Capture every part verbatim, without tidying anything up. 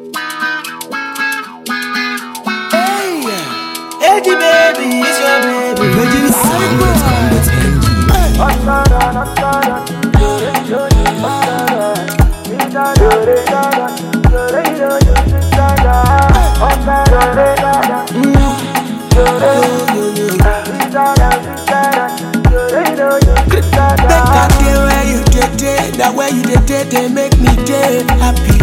Edgy baby, it's your baby. Virgin Sound dot com dot n g. That day where you did it, that way you did it, they make me day happy.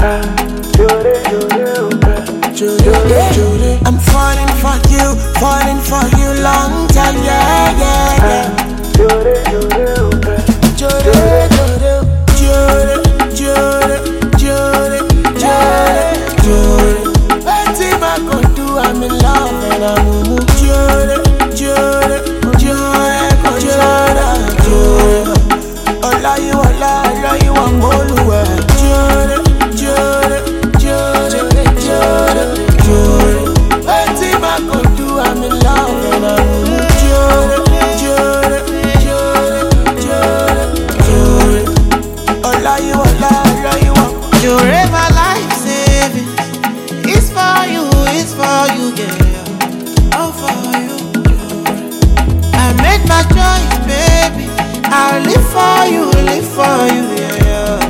I'm falling for you, falling for you long time, yeah, yeah, yeah. Jure, jure, jure, jure, jure, jure. Anything I go do, I'm in love and I'm moving. Jure, jure, jure, jure, jure. Ola you, ola, ola you, I'm all over. Jure, jure, jure, jure, jure. Anything I go do, I'm in love and I'm moving. Jure, jure, jure, jure, jure. Ola you, ola, ola you, I'm jure. My life saving, it's for you, it's for you, yeah. All for you. I made my choice, baby. I'll live for you, live for you, yeah.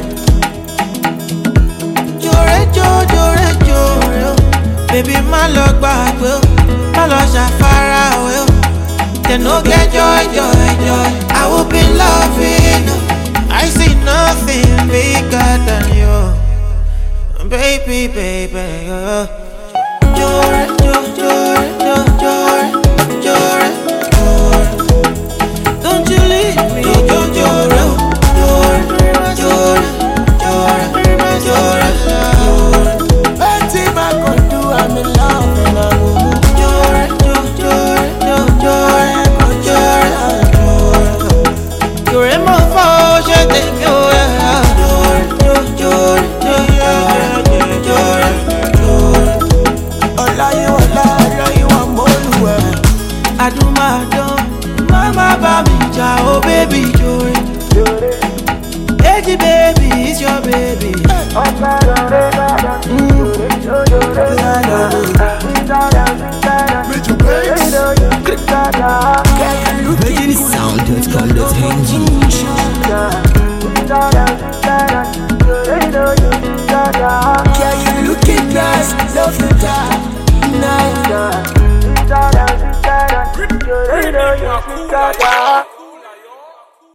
Jure, jure, jure, jure. Baby, my love back, will. My love shall far away. Then no get joy, joy, joy. I will be loving you. I see nothing bigger than you. Baby, baby, yeah. Jure, jure, jure, jure, jure, jure, jure. Don't you leave me, jure, jure, jure, jure, jure, jure, jure. Anything I can do, I'm in love and I'm moving. Jure, jure, jure, jure, jure, jure. You're in my phone, je t'aime, yeah. Jure, jure, jure, jure, jure, jure. Ola you, ola, ola you, I'm all over. I do my done, mama baby, oh baby, jure. Edgy baby, it's your baby. Virgin Sound dot com dot n g.